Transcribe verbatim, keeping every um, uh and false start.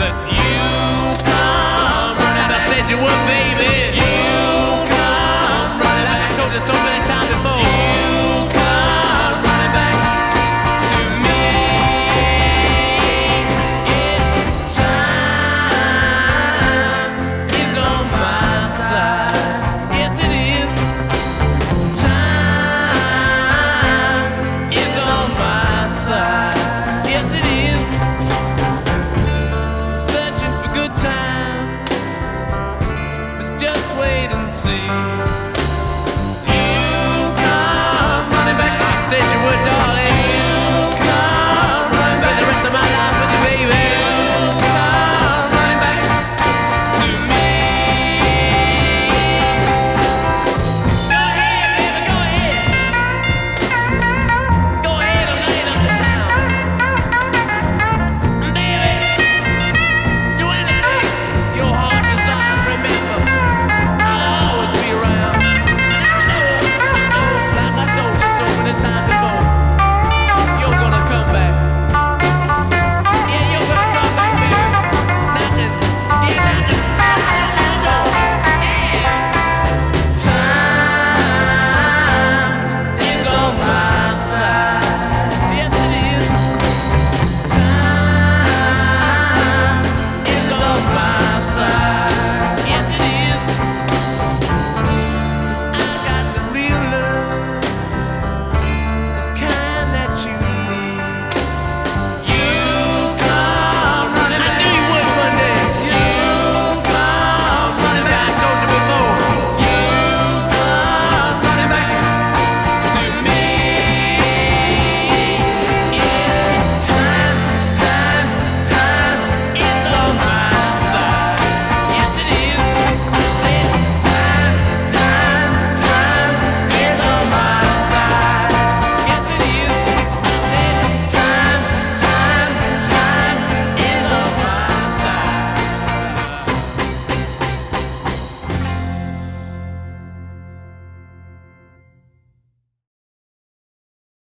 But you come running back. I said you would, baby. You come running back. I told you so many times before. You come running back to me. If time is on my side, yes it is. Time is on my side, yes it is. Searching for good time, but just wait and see. You come running back. I said you would, dog.